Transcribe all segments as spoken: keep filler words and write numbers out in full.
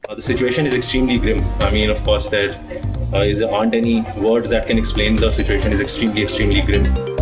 Uh, the situation is extremely grim. I mean, of course, there uh, is, aren't any words that can explain the situation. Is extremely, extremely grim.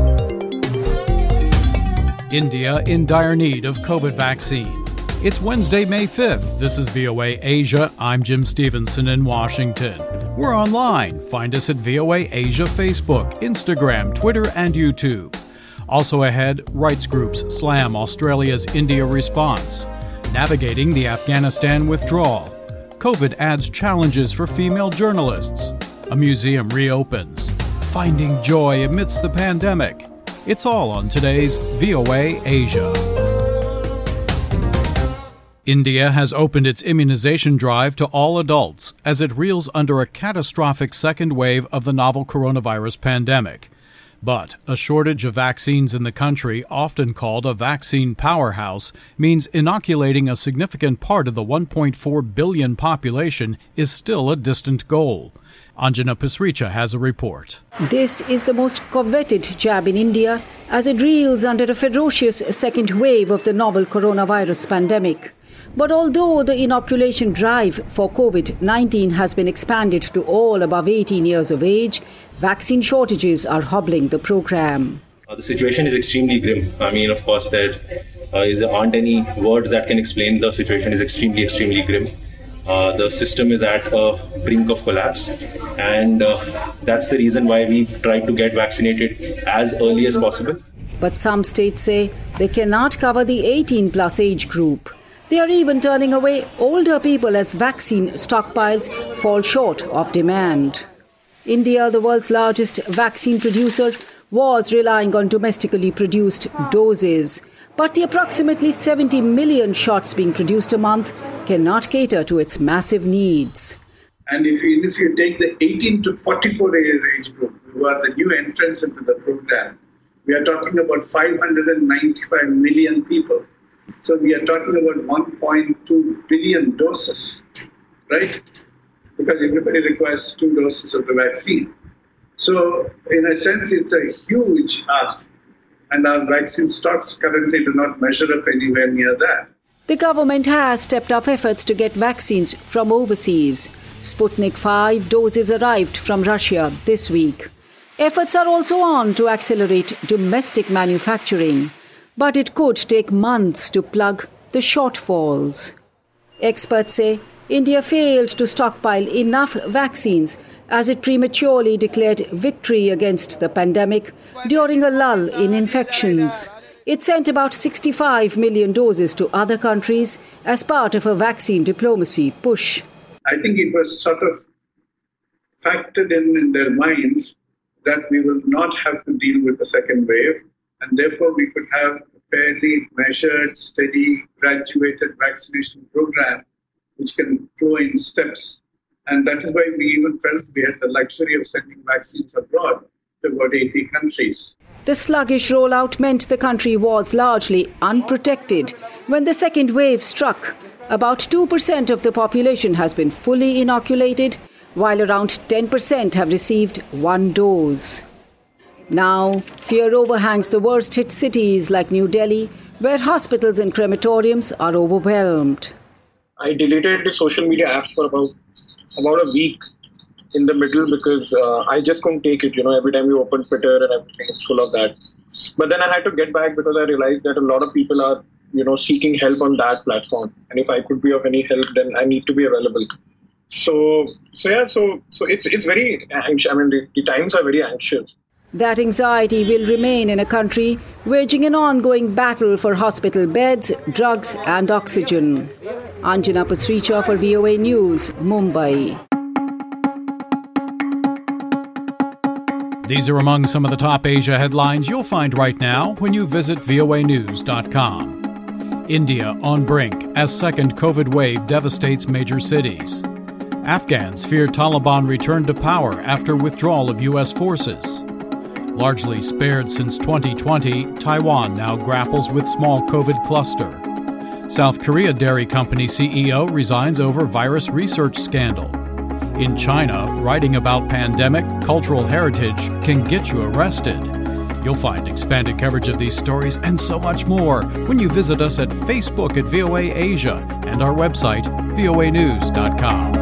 India in dire need of COVID vaccine. It's Wednesday, May fifth. This is V O A Asia. I'm Jim Stevenson in Washington. We're online. Find us at V O A Asia Facebook, Instagram, Twitter, and YouTube. Also ahead, rights groups slam Australia's India response. Navigating the Afghanistan withdrawal. COVID adds challenges for female journalists. A museum reopens. Finding joy amidst the pandemic. It's all on today's V O A Asia. India has opened its immunization drive to all adults as it reels under a catastrophic second wave of the novel coronavirus pandemic. But a shortage of vaccines in the country, often called a vaccine powerhouse, means inoculating a significant part of the one point four billion population is still a distant goal. Anjana Pasricha has a report. This is the most coveted jab in India as it reels under a ferocious second wave of the novel coronavirus pandemic. But although the inoculation drive for COVID nineteen has been expanded to all above eighteen years of age, vaccine shortages are hobbling the program. Uh, the situation is extremely grim. I mean, of course, there uh, is, aren't any words that can explain the situation. Is extremely, extremely grim. Uh, the system is at a brink of collapse, and uh, that's the reason why we tried to get vaccinated as early as possible. But some states say they cannot cover the eighteen plus age group. They are even turning away older people as vaccine stockpiles fall short of demand. India, the world's largest vaccine producer, was relying on domestically produced doses. But the approximately seventy million shots being produced a month cannot cater to its massive needs. And if you, if you take the eighteen to forty-four age group, who are the new entrants into the program, we are talking about five hundred ninety-five million people. So we are talking about one point two billion doses, right? Because everybody requires two doses of the vaccine. So in a sense, it's a huge ask. And our vaccine stocks currently do not measure up anywhere near that. The government has stepped up efforts to get vaccines from overseas. Sputnik five doses arrived from Russia this week. Efforts are also on to accelerate domestic manufacturing. But it could take months to plug the shortfalls. Experts say India failed to stockpile enough vaccines as it prematurely declared victory against the pandemic during a lull in infections. It sent about sixty-five million doses to other countries as part of a vaccine diplomacy push. I think it was sort of factored in in their minds that we will not have to deal with the second wave. And therefore, we could have a fairly measured, steady, graduated vaccination program which can flow in steps. And that is why we even felt we had the luxury of sending vaccines abroad to about eighty countries. The sluggish rollout meant the country was largely unprotected when the second wave struck. About two percent of the population has been fully inoculated, while around ten percent have received one dose. Now, fear overhangs the worst-hit cities like New Delhi, where hospitals and crematoriums are overwhelmed. I deleted the social media apps for about about a week in the middle because uh, I just couldn't take it. You know, every time you open Twitter and everything, it's full of that. But then I had to get back because I realized that a lot of people are, you know, seeking help on that platform. And if I could be of any help, then I need to be available. So, so yeah, so so it's it's very anxious. I mean, the, the times are very anxious. That anxiety will remain in a country waging an ongoing battle for hospital beds, drugs and oxygen. Anjana Pasricha for V O A News, Mumbai. These are among some of the top Asia headlines you'll find right now when you visit V O A news dot com. India on brink as second COVID wave devastates major cities. Afghans fear Taliban return to power after withdrawal of U S forces. Largely spared since twenty twenty, Taiwan now grapples with small COVID cluster. South Korea dairy company C E O resigns over virus research scandal. In China, writing about pandemic cultural heritage can get you arrested. You'll find expanded coverage of these stories and so much more when you visit us at Facebook at V O A Asia and our website, V O A news dot com.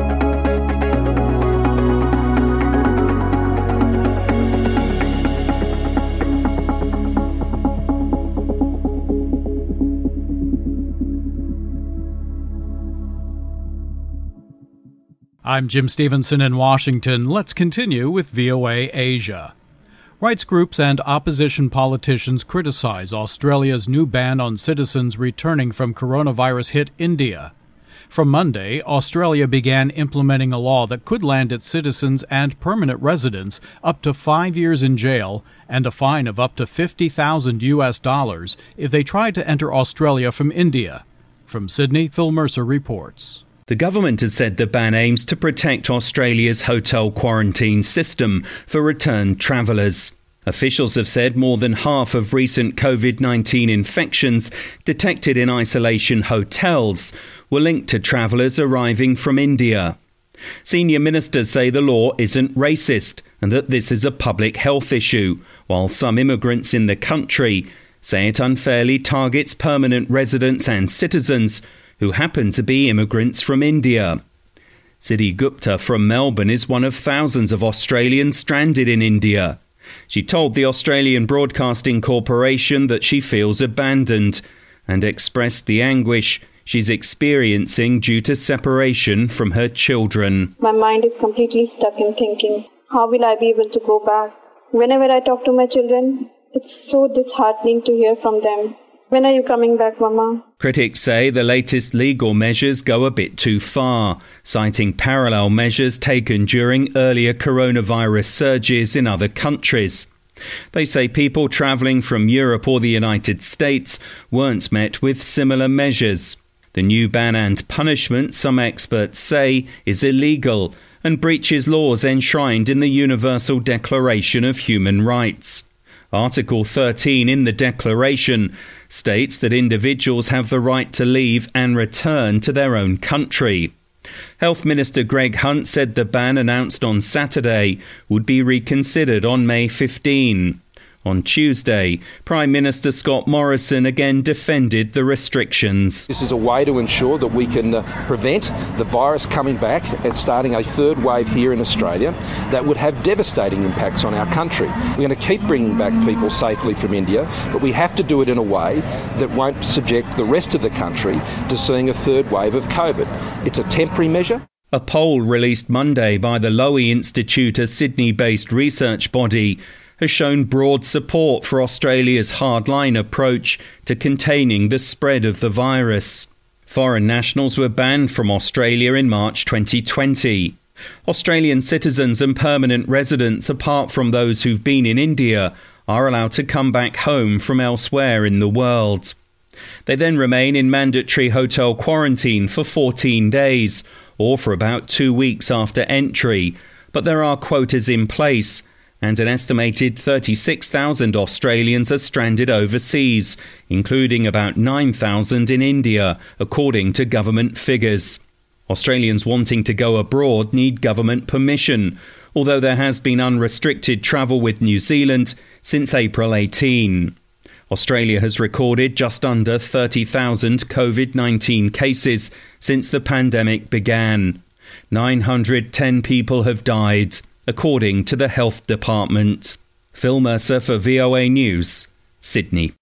I'm Jim Stevenson in Washington. Let's continue with V O A Asia. Rights groups and opposition politicians criticize Australia's new ban on citizens returning from coronavirus-hit India. From Monday, Australia began implementing a law that could land its citizens and permanent residents up to five years in jail and a fine of up to fifty thousand U S dollars if they try to enter Australia from India. From Sydney, Phil Mercer reports. The government has said the ban aims to protect Australia's hotel quarantine system for returned travellers. Officials have said more than half of recent COVID nineteen infections detected in isolation hotels were linked to travellers arriving from India. Senior ministers say the law isn't racist and that this is a public health issue, while some immigrants in the country say it unfairly targets permanent residents and citizens who happen to be immigrants from India. Siddhi Gupta from Melbourne is one of thousands of Australians stranded in India. She told the Australian Broadcasting Corporation that she feels abandoned and expressed the anguish she's experiencing due to separation from her children. My mind is completely stuck in thinking, how will I be able to go back? Whenever I talk to my children, it's so disheartening to hear from them. When are you coming back, Mama? Critics say the latest legal measures go a bit too far, citing parallel measures taken during earlier coronavirus surges in other countries. They say people travelling from Europe or the United States weren't met with similar measures. The new ban and punishment, some experts say, is illegal and breaches laws enshrined in the Universal Declaration of Human Rights. Article thirteen in the Declaration states that individuals have the right to leave and return to their own country. Health Minister Greg Hunt said the ban announced on Saturday would be reconsidered on May fifteenth. On Tuesday, Prime Minister Scott Morrison again defended the restrictions. This is a way to ensure that we can uh, prevent the virus coming back and starting a third wave here in Australia that would have devastating impacts on our country. We're going to keep bringing back people safely from India, but we have to do it in a way that won't subject the rest of the country to seeing a third wave of COVID. It's a temporary measure. A poll released Monday by the Lowy Institute, a Sydney-based research body, has shown broad support for Australia's hardline approach to containing the spread of the virus. Foreign nationals were banned from Australia in March twenty twenty. Australian citizens and permanent residents, apart from those who've been in India, are allowed to come back home from elsewhere in the world. They then remain in mandatory hotel quarantine for fourteen days, or for about two weeks after entry, but there are quotas in place, and an estimated thirty-six thousand Australians are stranded overseas, including about nine thousand in India, according to government figures. Australians wanting to go abroad need government permission, although there has been unrestricted travel with New Zealand since April eighteenth. Australia has recorded just under thirty thousand COVID nineteen cases since the pandemic began. nine hundred ten people have died, according to the Health Department. Phil Mercer for V O A News, Sydney.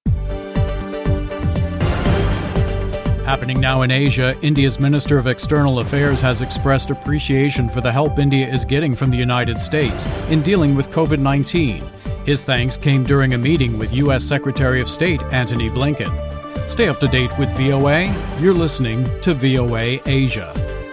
Happening now in Asia, India's Minister of External Affairs has expressed appreciation for the help India is getting from the United States in dealing with COVID nineteen. His thanks came during a meeting with U S Secretary of State Antony Blinken. Stay up to date with V O A. You're listening to V O A Asia.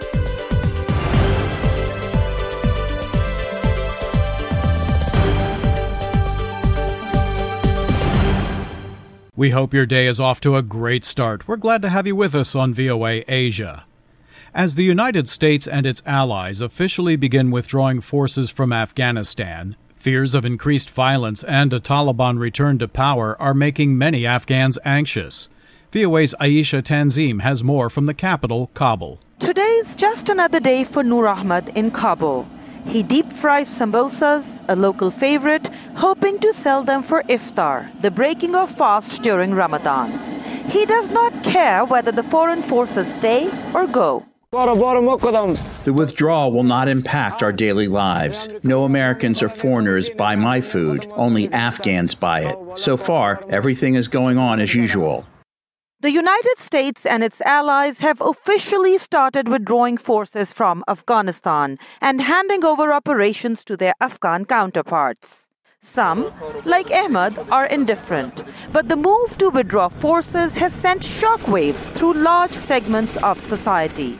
We hope your day is off to a great start. We're glad to have you with us on V O A Asia. As the United States and its allies officially begin withdrawing forces from Afghanistan, fears of increased violence and a Taliban return to power are making many Afghans anxious. V O A's Aisha Tanzim has more from the capital, Kabul. Today is just another day for Noor Ahmad in Kabul. He deep fries samosas, a local favorite, hoping to sell them for iftar, the breaking of fast during Ramadan. He does not care whether the foreign forces stay or go. The withdrawal will not impact our daily lives. No Americans or foreigners buy my food. Only Afghans buy it. So far, everything is going on as usual. The United States and its allies have officially started withdrawing forces from Afghanistan and handing over operations to their Afghan counterparts. Some, like Ahmed, are indifferent, but the move to withdraw forces has sent shockwaves through large segments of society.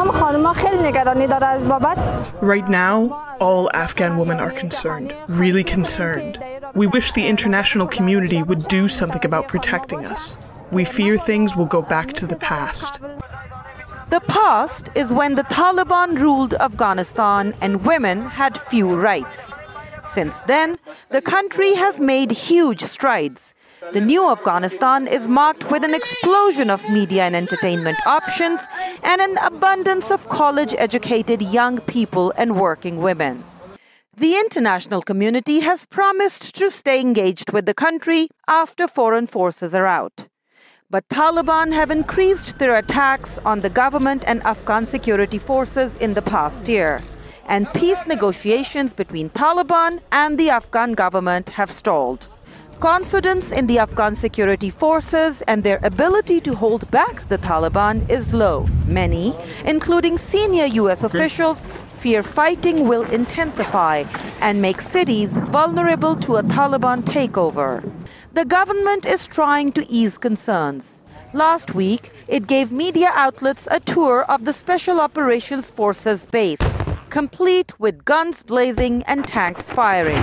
Right now, all Afghan women are concerned, really concerned. We wish the international community would do something about protecting us. We fear things will go back to the past. The past is when the Taliban ruled Afghanistan and women had few rights. Since then, the country has made huge strides. The new Afghanistan is marked with an explosion of media and entertainment options and an abundance of college-educated young people and working women. The international community has promised to stay engaged with the country after foreign forces are out. But Taliban have increased their attacks on the government and Afghan security forces in the past year, and peace negotiations between Taliban and the Afghan government have stalled. Confidence in the Afghan security forces and their ability to hold back the Taliban is low. Many, including senior U S officials, fear fighting will intensify and make cities vulnerable to a Taliban takeover. The government is trying to ease concerns. Last week, it gave media outlets a tour of the Special Operations Forces base, complete with guns blazing and tanks firing.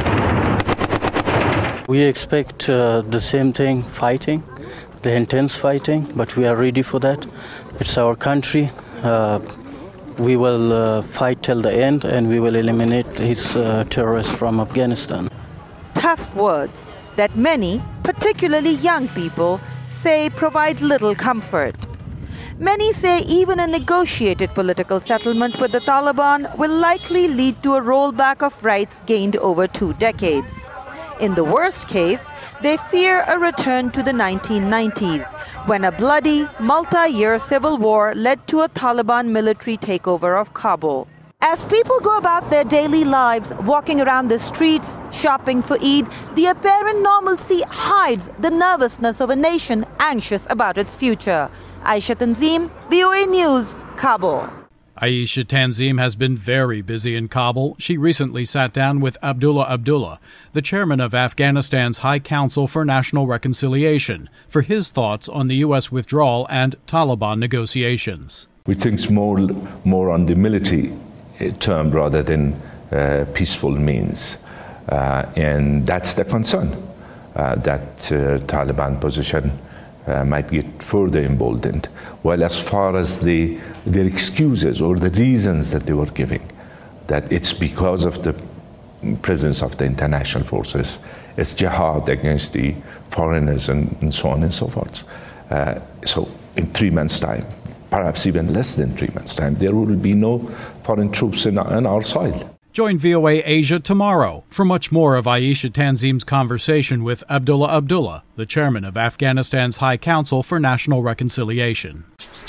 We expect uh, the same thing, fighting, the intense fighting, but we are ready for that. It's our country. Uh, we will uh, fight till the end, and we will eliminate these uh, terrorists from Afghanistan. Tough words that many, particularly young people, say provide little comfort. Many say even a negotiated political settlement with the Taliban will likely lead to a rollback of rights gained over two decades. In the worst case, they fear a return to the nineteen nineties, when a bloody, multi-year civil war led to a Taliban military takeover of Kabul. As people go about their daily lives, walking around the streets, shopping for Eid, the apparent normalcy hides the nervousness of a nation anxious about its future. Aisha Tanzim, V O A News, Kabul. Aisha Tanzim has been very busy in Kabul. She recently sat down with Abdullah Abdullah, the chairman of Afghanistan's High Council for National Reconciliation, for his thoughts on the U S withdrawal and Taliban negotiations. We think more, more on the military term rather than uh, peaceful means. Uh, and that's the concern, uh, that uh, Taliban position uh, might get further emboldened. While as far as the, their excuses or the reasons that they were giving, that it's because of the presence of the international forces, it's jihad against the foreigners and, and so on and so forth. Uh, so in three months' time, perhaps even less than three months' time, there will be no foreign troops in our, in our soil. Join V O A Asia tomorrow for much more of Aisha Tanzim's conversation with Abdullah Abdullah, the chairman of Afghanistan's High Council for National Reconciliation.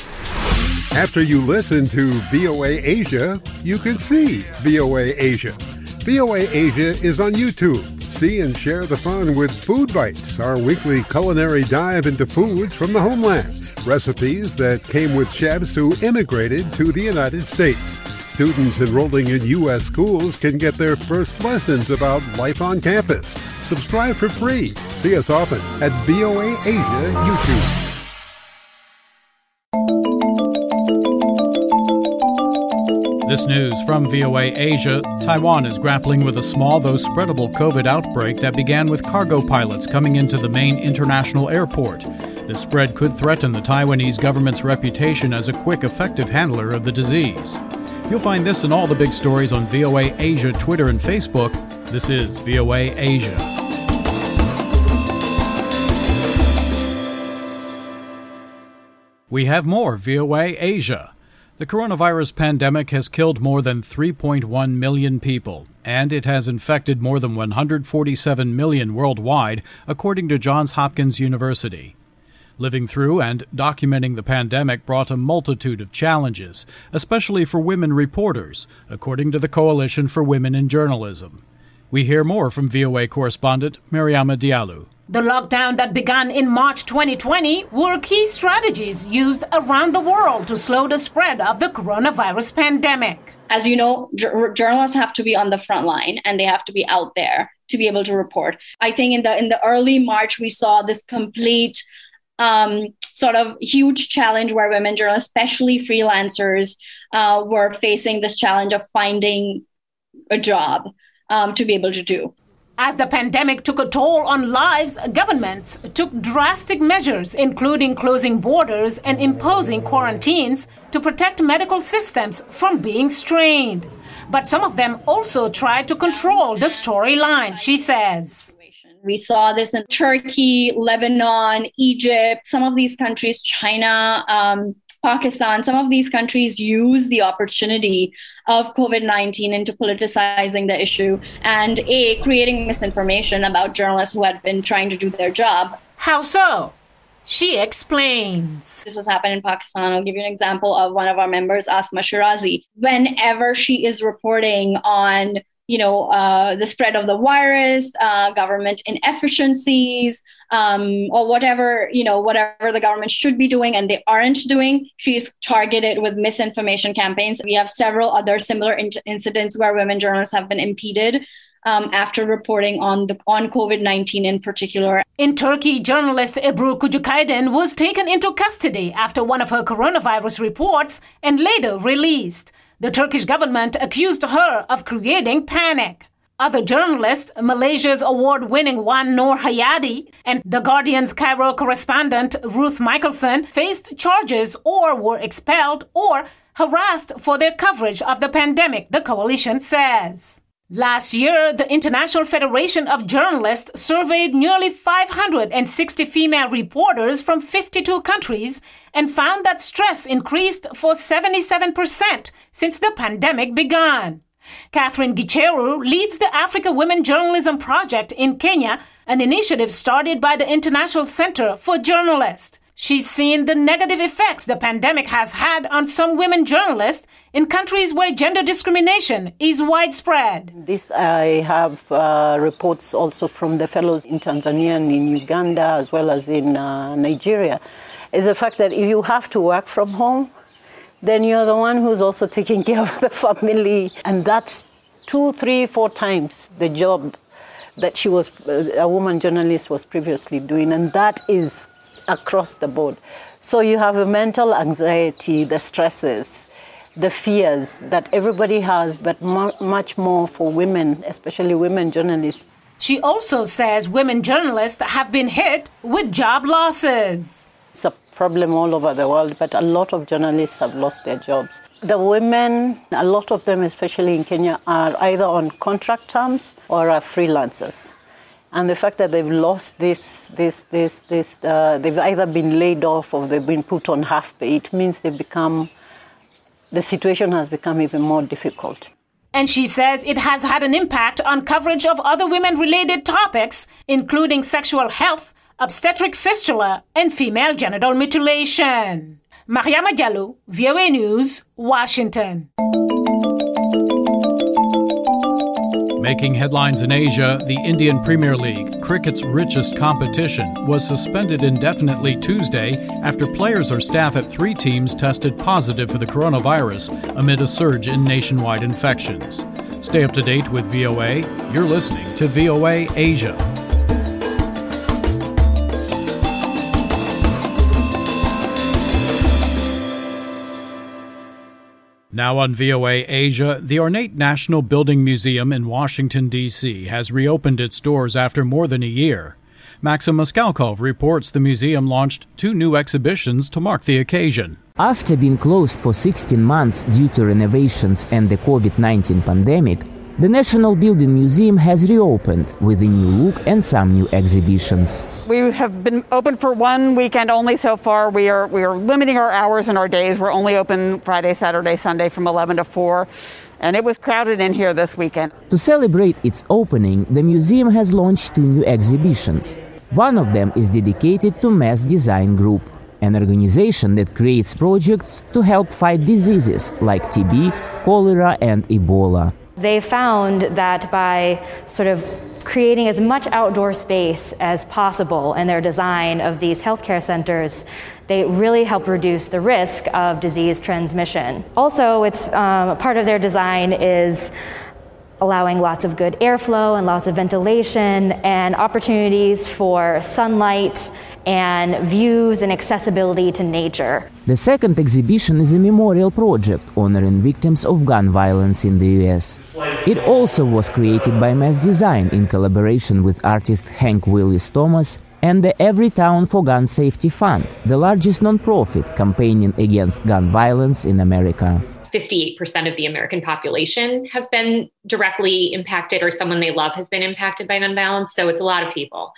After you listen to V O A Asia, you can see V O A Asia. V O A Asia is on YouTube. See and share the fun with Food Bites, our weekly culinary dive into foods from the homeland. Recipes that came with chefs who immigrated to the United States. Students enrolling in U S schools can get their first lessons about life on campus. Subscribe for free. See us often at V O A Asia YouTube. This news from V O A Asia. Taiwan is grappling with a small, though spreadable COVID outbreak that began with cargo pilots coming into the main international airport. This spread could threaten the Taiwanese government's reputation as a quick, effective handler of the disease. You'll find this and all the big stories on V O A Asia, Twitter, and Facebook. This is V O A Asia. We have more V O A Asia. The coronavirus pandemic has killed more than three point one million people, and it has infected more than one hundred forty-seven million worldwide, according to Johns Hopkins University. Living through and documenting the pandemic brought a multitude of challenges, especially for women reporters, according to the Coalition for Women in Journalism. We hear more from V O A correspondent Mariama Diallo. The lockdown that began in March twenty twenty were key strategies used around the world to slow the spread of the coronavirus pandemic. As you know, j- journalists have to be on the front line and they have to be out there to be able to report. I think in the in the early March, we saw this complete um, sort of huge challenge where women journalists, especially freelancers, uh, were facing this challenge of finding a job um, to be able to do. As the pandemic took a toll on lives, governments took drastic measures, including closing borders and imposing quarantines to protect medical systems from being strained. But some of them also tried to control the storyline, she says. We saw this in Turkey, Lebanon, Egypt, some of these countries, China, um, Pakistan, some of these countries use the opportunity of covid nineteen into politicizing the issue and a creating misinformation about journalists who had been trying to do their job. How so? She explains. This has happened in Pakistan. I'll give you an example of one of our members, Asma Shirazi. Whenever she is reporting on, you know, uh, the spread of the virus, uh, government inefficiencies, um, or whatever, you know, whatever the government should be doing and they aren't doing, she's targeted with misinformation campaigns. We have several other similar in- incidents where women journalists have been impeded um, after reporting on the on covid nineteen in particular. In Turkey, journalist Ebru Kucukaydin was taken into custody after one of her coronavirus reports and later released. The Turkish government accused her of creating panic. Other journalists, Malaysia's award-winning Wan Nur Hayati and The Guardian's Cairo correspondent Ruth Michelson, faced charges or were expelled or harassed for their coverage of the pandemic, the coalition says. Last year, the International Federation of Journalists surveyed nearly five hundred sixty female reporters from fifty-two countries and found that stress increased for seventy-seven percent since the pandemic began. Catherine Gicheru leads the Africa Women Journalism Project in Kenya, an initiative started by the International Center for Journalists. She's seen the negative effects the pandemic has had on some women journalists in countries where gender discrimination is widespread. This I have uh, reports also from the fellows in Tanzania and in Uganda as well as in uh, Nigeria, is the fact that if you have to work from home, then you're the one who's also taking care of the family. And that's two, three, four times the job that she was, uh, a woman journalist was previously doing. And that is across the board. So you have a mental anxiety, the stresses, the fears that everybody has, but mu- much more for women, especially women journalists. She also says women journalists have been hit with job losses. It's a problem all over the world, but a lot of journalists have lost their jobs. The women, a lot of them, especially in Kenya, are either on contract terms or are freelancers. And the fact that they've lost this, this, this, this, uh, they've either been laid off or they've been put on half pay, it means they've become, the situation has become even more difficult. And she says it has had an impact on coverage of other women-related topics, including sexual health, obstetric fistula, and female genital mutilation. Mariama Diallo, V O A News, Washington. Making headlines in Asia, the Indian Premier League, cricket's richest competition, was suspended indefinitely Tuesday after players or staff at three teams tested positive for the coronavirus amid a surge in nationwide infections. Stay up to date with V O A. You're listening to V O A Asia. Now on V O A Asia, the ornate National Building Museum in Washington, D C has reopened its doors after more than a year. Maxim Moskalkov reports the museum launched two new exhibitions to mark the occasion. After being closed for sixteen months due to renovations and the covid nineteen pandemic, The National Building Museum has reopened with a new look and some new exhibitions. We have been open for one weekend only so far. We are we are limiting our hours and our days. We're only open Friday, Saturday, Sunday from eleven to four. And it was crowded in here this weekend. To celebrate its opening, the museum has launched two new exhibitions. One of them is dedicated to Mass Design Group, an organization that creates projects to help fight diseases like T B, cholera, and Ebola. They found that by sort of creating as much outdoor space as possible in their design of these healthcare centers, they really help reduce the risk of disease transmission. Also, it's um, part of their design is allowing lots of good airflow and lots of ventilation and opportunities for sunlight and views and accessibility to nature. The second exhibition is a memorial project honoring victims of gun violence in the U S. It also was created by Mass Design in collaboration with artist Hank Willis Thomas and the Everytown for Gun Safety Fund, the largest nonprofit campaigning against gun violence in America. fifty-eight percent of the American population has been directly impacted, or someone they love has been impacted by gun violence. So it's a lot of people.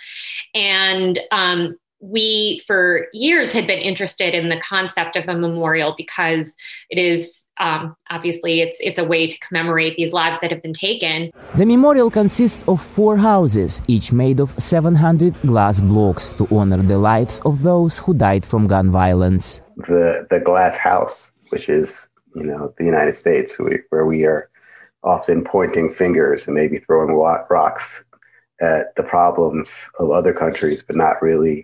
And um, we, for years, had been interested in the concept of a memorial because it is, um, obviously, it's it's a way to commemorate these lives that have been taken. The memorial consists of four houses, each made of seven hundred glass blocks to honor the lives of those who died from gun violence. The, the glass house, which is you know, the United States, where we are often pointing fingers and maybe throwing rocks at the problems of other countries, but not really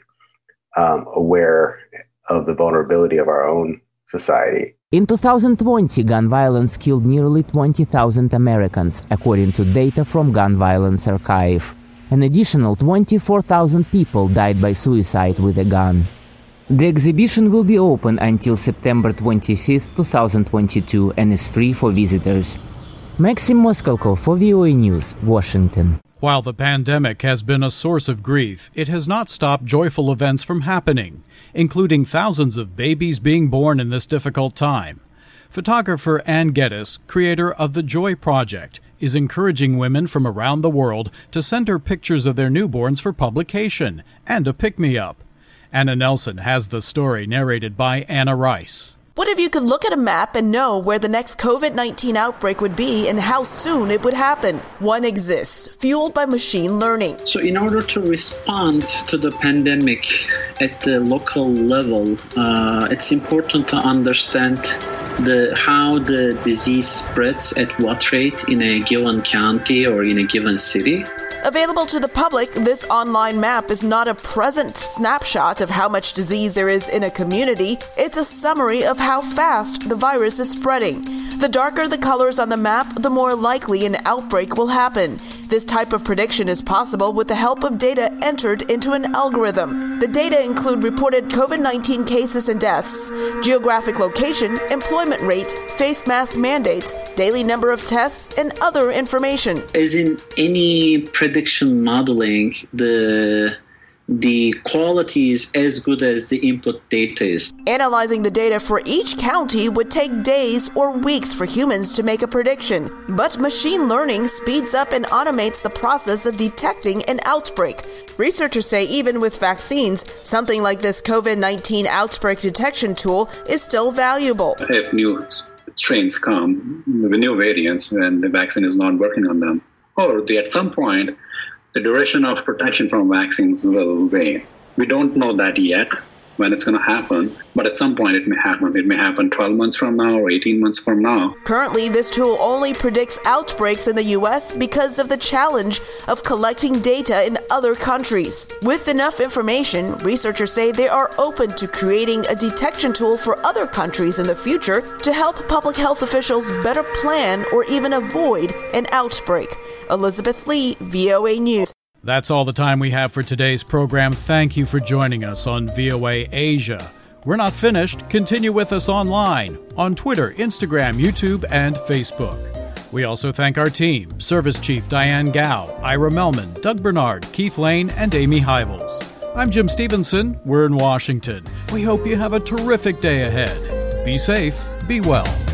um, aware of the vulnerability of our own society. In two thousand twenty, gun violence killed nearly twenty thousand Americans, according to data from Gun Violence Archive. An additional twenty-four thousand people died by suicide with a gun. The exhibition will be open until September twenty-fifth, twenty twenty-two, and is free for visitors. Maxim Moskalkov for V O A News, Washington. While the pandemic has been a source of grief, it has not stopped joyful events from happening, including thousands of babies being born in this difficult time. Photographer Ann Geddes, creator of the Joy Project, is encouraging women from around the world to send her pictures of their newborns for publication and a pick-me-up. Anna Nelson has the story narrated by Anna Rice. What if you could look at a map and know where the next COVID nineteen outbreak would be and how soon it would happen? One exists, fueled by machine learning. So in order to respond to the pandemic at the local level, uh, it's important to understand the how the disease spreads at what rate in a given county or in a given city. Available to the public, this online map is not a present snapshot of how much disease there is in a community. It's a summary of how fast the virus is spreading. The darker the colors on the map, the more likely an outbreak will happen. This type of prediction is possible with the help of data entered into an algorithm. The data include reported COVID nineteen cases and deaths, geographic location, employment rate, face mask mandates, daily number of tests, and other information. As in any prediction modeling, the the quality is as good as the input data is. Analyzing the data for each county would take days or weeks for humans to make a prediction. But machine learning speeds up and automates the process of detecting an outbreak. Researchers say even with vaccines, something like this COVID nineteen outbreak detection tool is still valuable. If new strains come with new variants and the vaccine is not working on them, or the, at some point, the duration of protection from vaccines will wane. We don't know that yet when it's going to happen, but at some point it may happen. It may happen twelve months from now or eighteen months from now. Currently, this tool only predicts outbreaks in the U S because of the challenge of collecting data in other countries. With enough information, researchers say they are open to creating a detection tool for other countries in the future to help public health officials better plan or even avoid an outbreak. Elizabeth Lee, V O A News. That's all the time we have for today's program. Thank you for joining us on V O A Asia. We're not finished. Continue with us online on Twitter, Instagram, YouTube, and Facebook. We also thank our team, Service Chief Diane Gao, Ira Melman, Doug Bernard, Keith Lane, and Amy Hybels. I'm Jim Stevenson. We're in Washington. We hope you have a terrific day ahead. Be safe, be well.